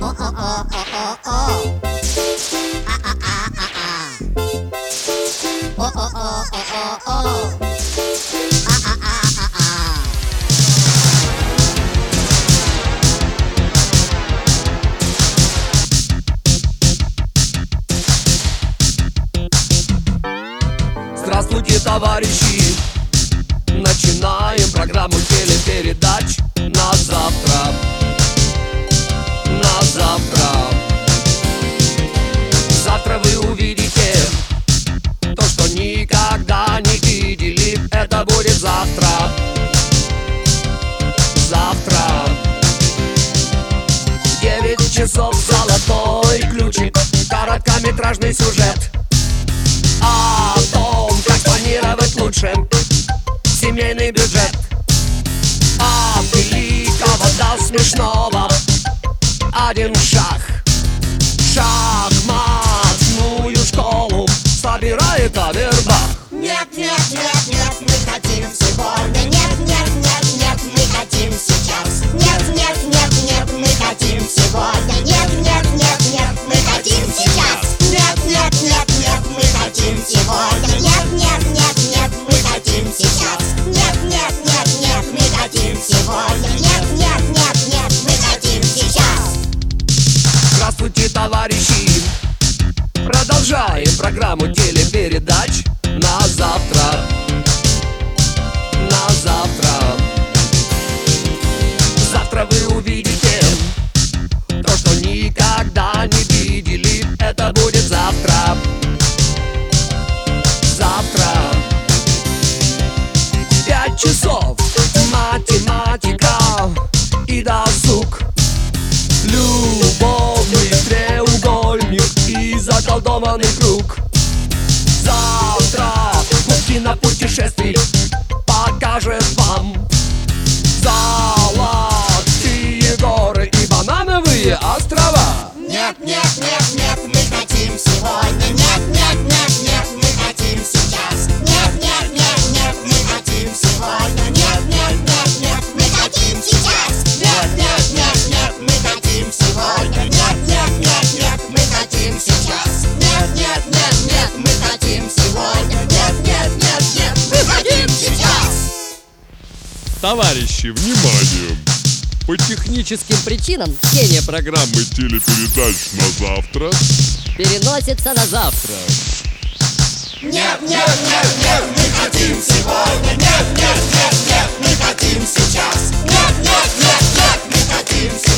Здравствуйте, товарищи! Начинаем программу телепередач на завтра. На завтра. Завтра вы увидите то, что никогда не видели. Это будет завтра. Завтра. 9 часов золотой ключик. Короткометражный сюжет о том, как планировать лучше семейный бюджет. От великого до смешного один шаг. Шахматную школу собирает Авербах. Нет, нет, нет, нет, мы хотим сегодня. Нет, нет, нет, нет, мы хотим сейчас. Нет, нет, нет, нет, мы хотим сегодня. Нет, нет, нет, нет, мы хотим сейчас. Нет, нет, нет, нет, мы хотим сегодня. Нет, нет, нет, нет, мы хотим сейчас. Нет, нет, нет, нет, мы хотим сегодня. Нет, нет, нет, нет, мы хотим сейчас. Здравствуйте, товарищи! Продолжаем программу телепередач на завтра. На завтра. Завтра вы увидите то, что никогда не видели. Это будет завтра. Завтра. 5 часов математика и досуг. Любовный треугольник и заколдованный круг. Завтра пути на путешествий покажет вам золотые горы и банановые острова. Нет, нет, нет, нет, мы хотим сегодня. Нет, нет, нет, нет, мы хотим сейчас. Нет, нет, нет, нет, мы хотим сегодня. Нет, нет, нет, нет, мы хотим сейчас. Нет, нет, нет, нет, мы хотим сегодня. Нет, нет, нет, нет, мы хотим сейчас. Нет, нет, нет, нет, мы хотим сегодня. Нет, нет, нет, нет, мы хотим сейчас. Товарищи, внимание! По техническим причинам чтение программы телепередач на завтра переносится на завтра. Нет, нет, нет, нет, мы хотим сегодня. Нет, нет, нет, нет, мы хотим сейчас. Нет, нет, нет, нет, мы хотим сейчас.